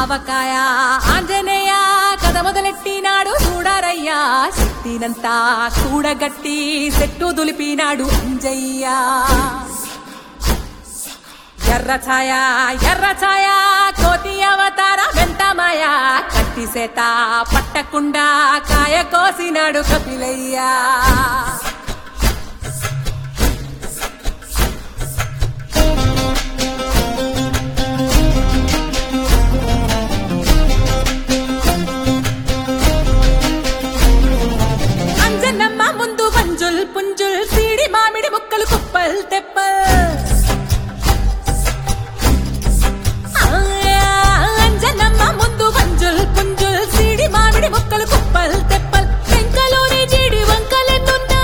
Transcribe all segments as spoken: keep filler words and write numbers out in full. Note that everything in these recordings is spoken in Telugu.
ఆవకాయ ఆంజనేయ కథ మొదలెట్టినాడు చూడారయ్యా శక్తినంతా చూడగట్టి చెట్టు దులిపినాడు అంజయ్య ఎర్ర ఛాయ ఎర్ర ఛాయ కోతి అవతార వెంటమాయ కత్తి సేత పట్టకుండా కాయ కోసినాడు కపిలయ్యా అంజనమ్మ ముందు మంజుల్ పుంజుల్ సీడి మామిడి ముక్కలు కుప్పల్ తెప్పల్ అంజనమ్మ ముందు మంజుల్ పుంజుల్ సీడి మామిడి ముక్కలు కుప్పల్ తెప్పల్ వెంకలోని జీడి వంకలెన్నున్నా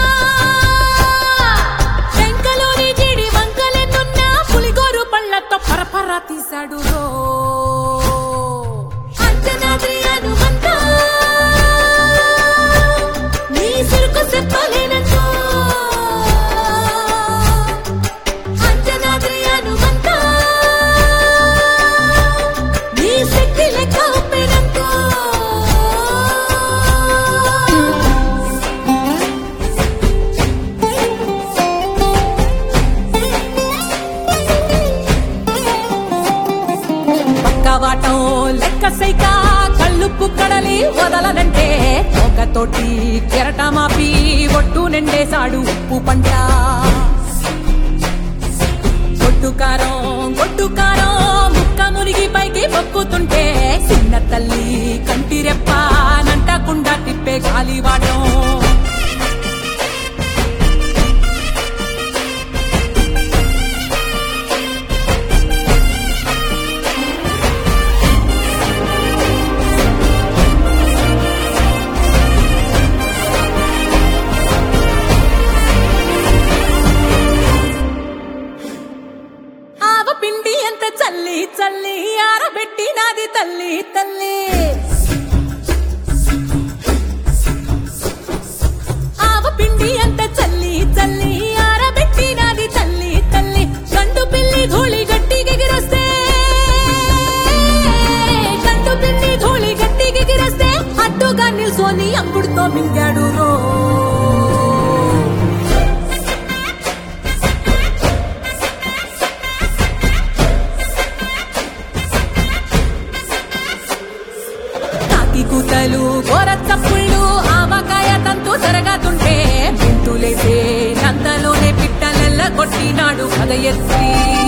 వెంకలోని జీడి వంకలెన్నున్నా పులిగోరు పళ్ళతో పరపర తీశాడు రో అంజనాద్రి హనుమంతా నీ సిరుకు చెప్పలేనంటూ అంజనాద్రి హనుమంతా నీ శక్తి లెక్క ఒప్పెనంటూ పక్కవాటం లెక్క సైక కళ్ళుప్పు కడలి వదలనంటే ఒకతోటి కెరటమాపి ఒట్టు నిండేశాడు ఉప్పు పంట గొడ్డుకారం గొడ్డుకారం ముక్క మునిగి పైకి మొక్కుతుంటే చిన్న తల్లి కంటి రెప్ప నంటకుండా తిప్పే గాలివాటం పిండి ఎంత చల్లి చల్లి ఆరబెట్టి నాది తల్లి తల్లి ఆవ పిండి ఎంత చల్లి చల్లి ఆరబెట్టి నాది తల్లి తల్లి గండు పిల్లి ధూళి గట్టి ఎగిరొస్తే గండు పిల్లి ధూళి గట్టి ఎగిరొస్తే అడ్డుగా నిల్సోని అంగుడుతో మింగాడు రో కూతలు గోర చప్పుళ్ళు ఆవకాయ తంతు జరగతుంటే పింటులేసే నంతలోనే పిట్టలెల్ల కొట్టినాడు కథ ఎత్తి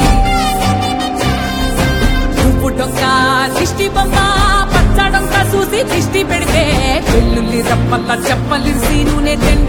ఉప్పు డొక్క దిష్టి బొమ్మ పచ్చడొక్క చూసి దిష్టి పెడితే వెల్లుల్లి రప్పల్ల చెప్పలిసి నూనె